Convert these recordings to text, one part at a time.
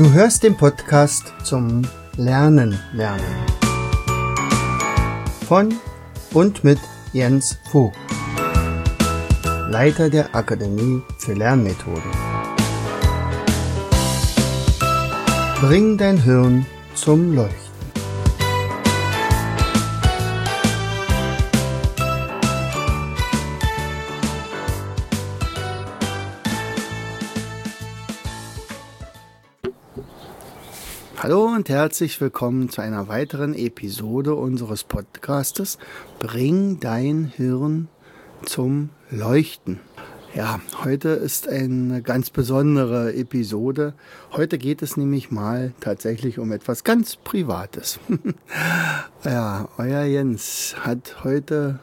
Du hörst den Podcast zum Lernen. Von und mit Jens Vogt, Leiter der Akademie für Lernmethoden. Bring dein Hirn zum Leuchten. Hallo und herzlich willkommen zu einer weiteren Episode unseres Podcastes Bring dein Hirn zum Leuchten. Ja, heute ist eine ganz besondere Episode. Heute geht es nämlich mal tatsächlich um etwas ganz Privates. Ja, euer Jens hat heute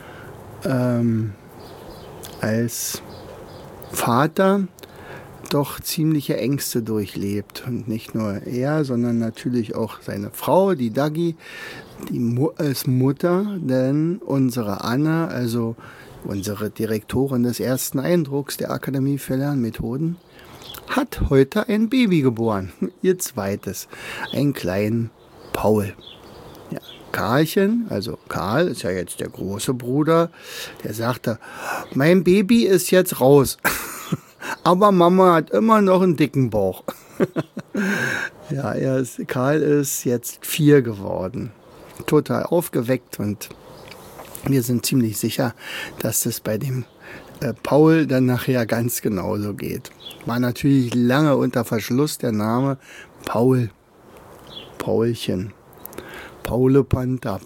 als Vater doch ziemliche Ängste durchlebt. Und nicht nur er, sondern natürlich auch seine Frau, die Dagi, als Mutter, denn unsere Anne, also unsere Direktorin des ersten Eindrucks der Akademie für Lernmethoden, hat heute ein Baby geboren. Ihr zweites, einen kleinen Paul. Ja, Karlchen, also Karl ist ja jetzt der große Bruder, der sagte, mein Baby ist jetzt raus. Aber Mama hat immer noch einen dicken Bauch. Ja, Karl ist jetzt 4 geworden. Total aufgeweckt und wir sind ziemlich sicher, dass das bei dem Paul dann nachher ganz genauso geht. War natürlich lange unter Verschluss der Name Paul. Paulchen. Paul Panther.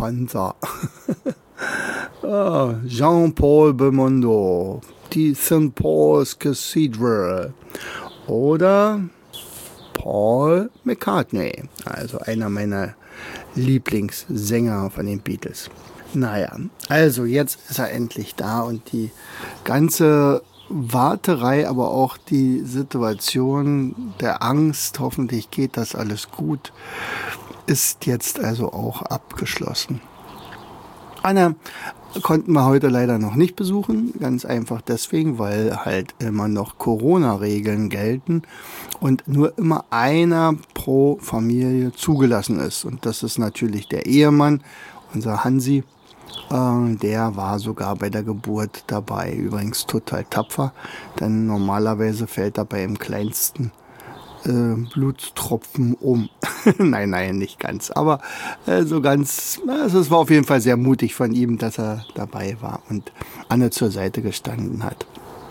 Oh, Jean-Paul Belmondo. Die St. Paul's Cathedral oder Paul McCartney, also einer meiner Lieblingssänger von den Beatles. Naja, also jetzt ist er endlich da und die ganze Warterei, aber auch die Situation der Angst, hoffentlich geht das alles gut, ist jetzt also auch abgeschlossen. Anna konnten wir heute leider noch nicht besuchen, ganz einfach deswegen, weil halt immer noch Corona-Regeln gelten und nur immer einer pro Familie zugelassen ist. Und das ist natürlich der Ehemann, unser Hansi, der war sogar bei der Geburt dabei. Übrigens total tapfer, denn normalerweise fällt er bei dem kleinsten Blutstropfen um. Nein, nicht ganz. Aber so ganz, es war auf jeden Fall sehr mutig von ihm, dass er dabei war und Anne zur Seite gestanden hat.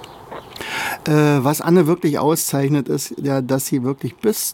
Was Anne wirklich auszeichnet, ist ja, dass sie wirklich bis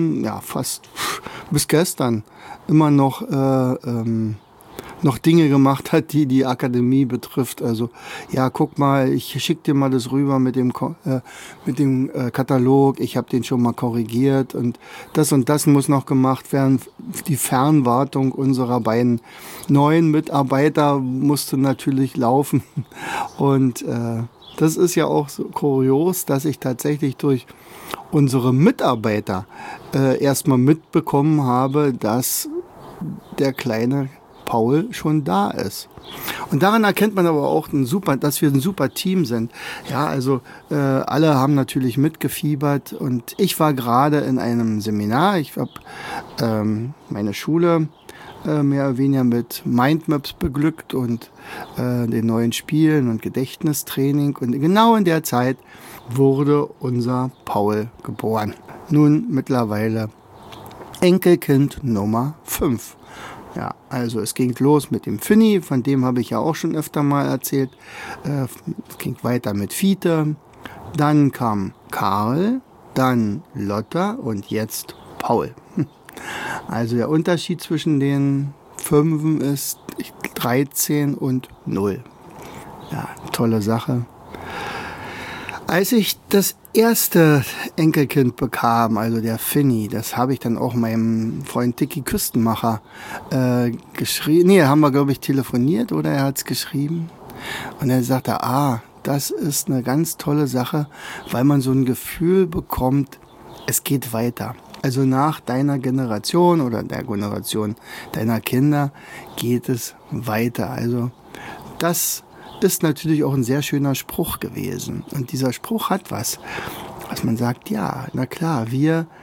gestern immer noch Dinge gemacht hat, die die Akademie betrifft. Also, ja, guck mal, ich schicke dir mal das rüber mit dem Katalog. Ich habe den schon mal korrigiert und das muss noch gemacht werden. Die Fernwartung unserer beiden neuen Mitarbeiter musste natürlich laufen. Und das ist ja auch so kurios, dass ich tatsächlich durch unsere Mitarbeiter erstmal mitbekommen habe, dass der kleine Paul schon da ist. Und daran erkennt man aber auch, dass wir ein super Team sind. Ja, also alle haben natürlich mitgefiebert und ich war gerade in einem Seminar. Ich habe meine Schule mehr oder weniger mit Mindmaps beglückt und den neuen Spielen und Gedächtnistraining. Und genau in der Zeit wurde unser Paul geboren. Nun mittlerweile Enkelkind Nummer 5. Ja, also es ging los mit dem Finny, von dem habe ich ja auch schon öfter mal erzählt. Es ging weiter mit Fiete, dann kam Karl, dann Lotta und jetzt Paul. Also der Unterschied zwischen den 5 ist 13 und 0. Ja, tolle Sache. Als ich das erste Enkelkind bekam, also der Finny, das habe ich dann auch meinem Freund Dicky Küstenmacher geschrieben. Nee, haben wir, glaube ich, telefoniert oder er hat es geschrieben. Und er sagte, das ist eine ganz tolle Sache, weil man so ein Gefühl bekommt, es geht weiter. Also nach deiner Generation oder der Generation deiner Kinder geht es weiter. Also das ist natürlich auch ein sehr schöner Spruch gewesen. Und dieser Spruch hat was man sagt, ja, na klar, wir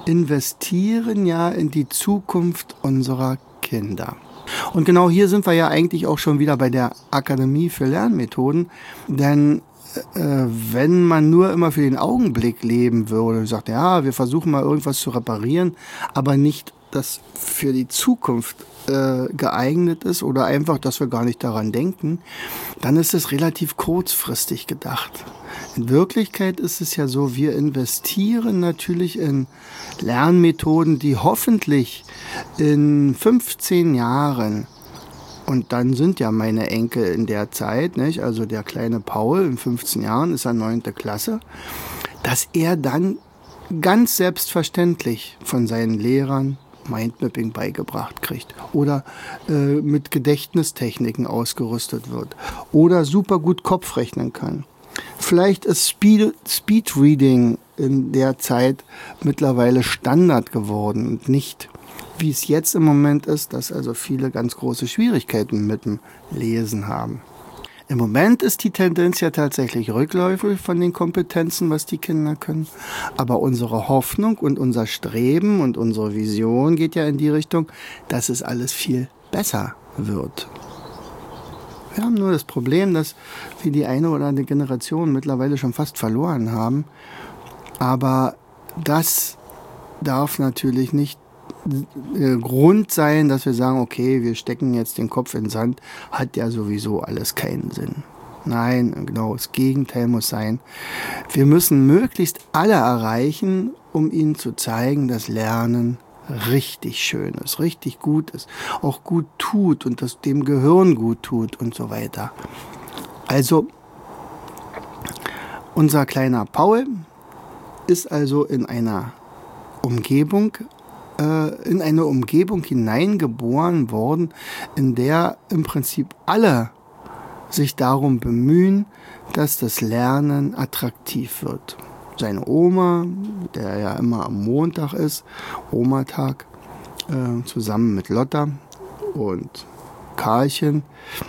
investieren ja in die Zukunft unserer Kinder. Und genau hier sind wir ja eigentlich auch schon wieder bei der Akademie für Lernmethoden, denn wenn man nur immer für den Augenblick leben würde und sagt, ja, wir versuchen mal irgendwas zu reparieren, aber nicht das für die Zukunft geeignet ist oder einfach, dass wir gar nicht daran denken, dann ist es relativ kurzfristig gedacht. In Wirklichkeit ist es ja so, wir investieren natürlich in Lernmethoden, die hoffentlich in 15 Jahren, und dann sind ja meine Enkel in der Zeit, nicht? Also der kleine Paul in 15 Jahren ist er 9. Klasse, dass er dann ganz selbstverständlich von seinen Lehrern Mindmapping beigebracht kriegt oder mit Gedächtnistechniken ausgerüstet wird oder super gut Kopfrechnen kann. Vielleicht ist Speedreading in der Zeit mittlerweile Standard geworden und nicht, wie es jetzt im Moment ist, dass also viele ganz große Schwierigkeiten mit dem Lesen haben. Im Moment ist die Tendenz ja tatsächlich rückläufig von den Kompetenzen, was die Kinder können. Aber unsere Hoffnung und unser Streben und unsere Vision geht ja in die Richtung, dass es alles viel besser wird. Wir haben nur das Problem, dass wir die eine oder andere Generation mittlerweile schon fast verloren haben. Aber das darf natürlich nicht Grund sein, dass wir sagen, okay, wir stecken jetzt den Kopf in den Sand, hat ja sowieso alles keinen Sinn. Nein, genau, das Gegenteil muss sein. Wir müssen möglichst alle erreichen, um ihnen zu zeigen, dass Lernen richtig schön ist, richtig gut ist, auch gut tut und das dem Gehirn gut tut und so weiter. Also, unser kleiner Paul ist also in eine Umgebung hineingeboren worden, in der im Prinzip alle sich darum bemühen, dass das Lernen attraktiv wird. Seine Oma, der ja immer am Montag ist, Omatag, zusammen mit Lotta und Karlchen,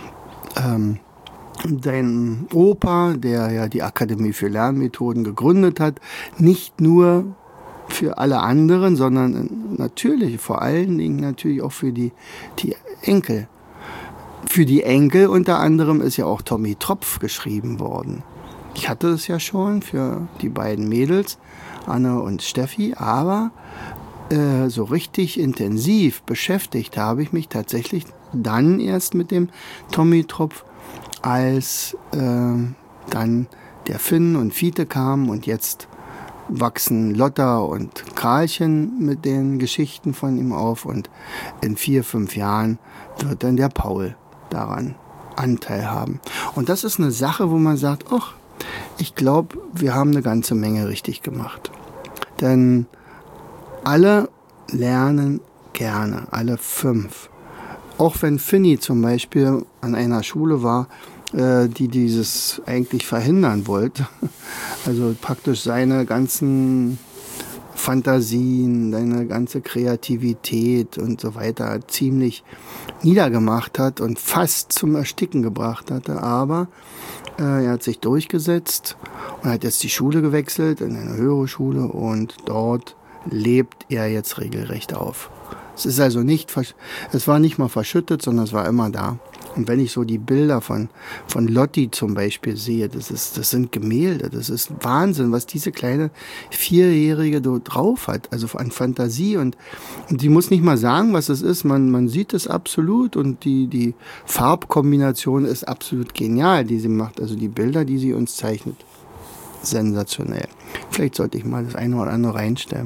sein Opa, der ja die Akademie für Lernmethoden gegründet hat, nicht nur für alle anderen, sondern natürlich, vor allen Dingen natürlich auch für die Enkel. Für die Enkel unter anderem ist ja auch Tommy Tropf geschrieben worden. Ich hatte es ja schon für die beiden Mädels, Anne und Steffi, aber so richtig intensiv beschäftigt habe ich mich tatsächlich dann erst mit dem Tommy Tropf, als dann der Finn und Fiete kamen und jetzt wachsen Lotta und Karlchen mit den Geschichten von ihm auf und in 4, 5 Jahren wird dann der Paul daran Anteil haben. Und das ist eine Sache, wo man sagt, ach, ich glaube, wir haben eine ganze Menge richtig gemacht. Denn alle lernen gerne, alle 5. Auch wenn Finny zum Beispiel an einer Schule war, die dieses eigentlich verhindern wollte. Also praktisch seine ganzen Fantasien, seine ganze Kreativität und so weiter ziemlich niedergemacht hat und fast zum Ersticken gebracht hatte. Aber er hat sich durchgesetzt und hat jetzt die Schule gewechselt in eine höhere Schule und dort lebt er jetzt regelrecht auf. Es ist also es war nicht mal verschüttet, sondern es war immer da. Und wenn ich so die Bilder von Lotti zum Beispiel sehe, das sind Gemälde, das ist Wahnsinn, was diese kleine 4-Jährige dort drauf hat, also an Fantasie und die muss nicht mal sagen, was es ist, man sieht es absolut und die Farbkombination ist absolut genial, die sie macht, also die Bilder, die sie uns zeichnet, sensationell. Vielleicht sollte ich mal das eine oder andere reinstellen.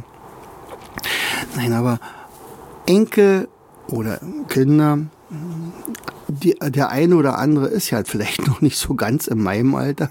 Nein, aber Enkel oder Kinder, der eine oder andere ist ja vielleicht noch nicht so ganz in meinem Alter,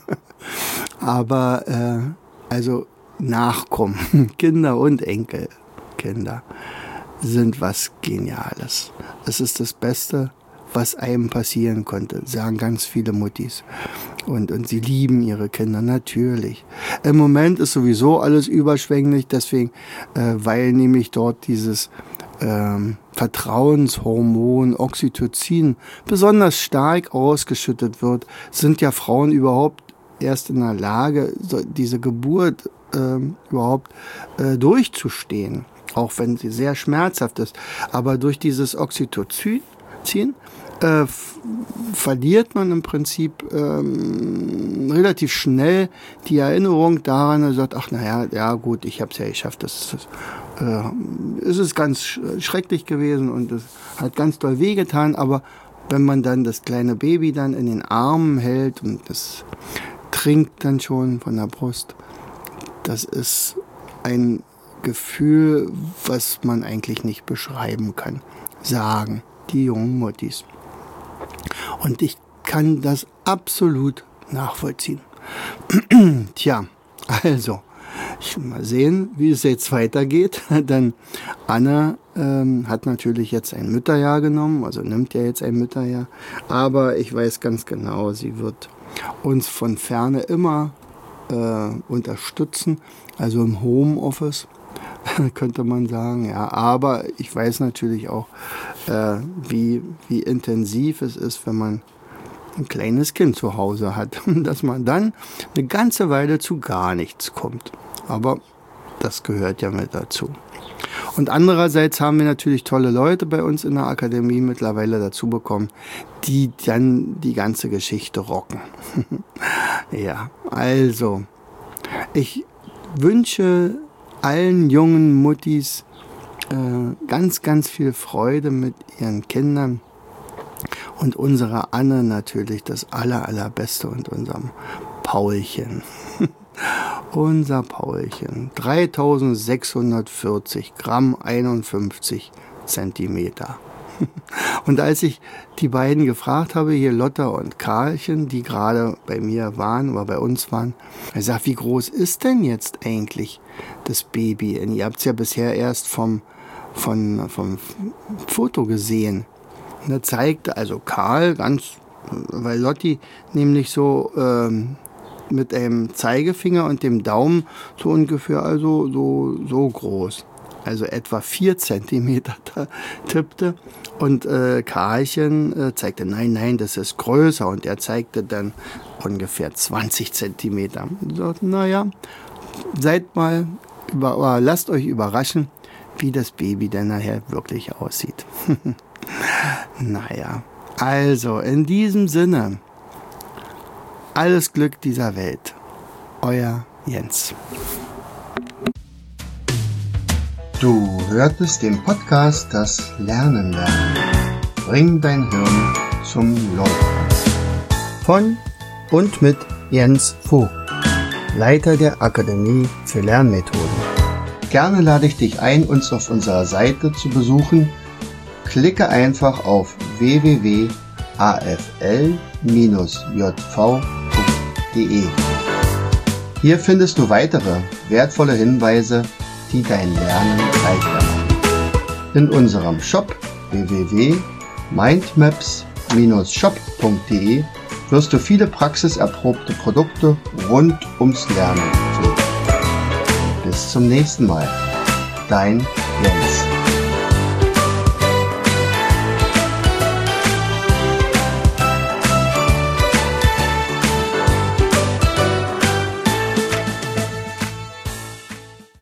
aber also Nachkommen, Kinder und Enkelkinder sind was Geniales. Es ist das Beste, was einem passieren konnte, sagen ganz viele Muttis. Und sie lieben ihre Kinder, natürlich. Im Moment ist sowieso alles überschwänglich, deswegen, weil nämlich dort dieses Vertrauenshormon Oxytocin besonders stark ausgeschüttet wird, sind ja Frauen überhaupt erst in der Lage, diese Geburt überhaupt durchzustehen, auch wenn sie sehr schmerzhaft ist. Aber durch dieses Oxytocin verliert man im Prinzip relativ schnell die Erinnerung daran und sagt, ach naja, ja gut, ich habe es ja geschafft, es ist ganz schrecklich gewesen und es hat ganz doll wehgetan, aber wenn man dann das kleine Baby dann in den Armen hält und das trinkt dann schon von der Brust, das ist ein Gefühl, was man eigentlich nicht beschreiben kann, sagen die jungen Muttis. Und ich kann das absolut nachvollziehen. Tja, also, ich will mal sehen, wie es jetzt weitergeht. Denn Anne hat natürlich jetzt ein Mütterjahr genommen, also nimmt ja jetzt ein Mütterjahr. Aber ich weiß ganz genau, sie wird uns von Ferne immer unterstützen, also im Homeoffice. Könnte man sagen, ja. Aber ich weiß natürlich auch, wie intensiv es ist, wenn man ein kleines Kind zu Hause hat, dass man dann eine ganze Weile zu gar nichts kommt. Aber das gehört ja mit dazu. Und andererseits haben wir natürlich tolle Leute bei uns in der Akademie mittlerweile dazu bekommen, die dann die ganze Geschichte rocken. Ja, also, ich wünsche allen jungen Muttis ganz, ganz viel Freude mit ihren Kindern und unserer Anne natürlich das Allerbeste und unserem Paulchen. Unser Paulchen. 3640 Gramm, 51 Zentimeter. Und als ich die beiden gefragt habe, hier Lotta und Karlchen, die gerade bei mir waren oder bei uns waren, ich sage, wie groß ist denn jetzt eigentlich das Baby? Und ihr habt es ja bisher erst vom Foto gesehen. Und da zeigte also Karl weil Lotti nämlich so mit einem Zeigefinger und dem Daumen so ungefähr also so groß. Also etwa 4 Zentimeter tippte und Karlchen zeigte, nein, das ist größer und er zeigte dann ungefähr 20 Zentimeter. Und sagte, naja, lasst euch überraschen, wie das Baby denn nachher wirklich aussieht. Naja, also in diesem Sinne, alles Glück dieser Welt. Euer Jens. Du hörtest den Podcast Das Lernen lernen. Bring dein Hirn zum Laufen. Von und mit Jens Vogt, Leiter der Akademie für Lernmethoden. Gerne lade ich dich ein, uns auf unserer Seite zu besuchen. Klicke einfach auf www.afl-jv.de. Hier findest du weitere wertvolle Hinweise, die dein Lernen leichter machen. In unserem Shop www.mindmaps-shop.de wirst du viele praxiserprobte Produkte rund ums Lernen finden. Bis zum nächsten Mal. Dein Jens.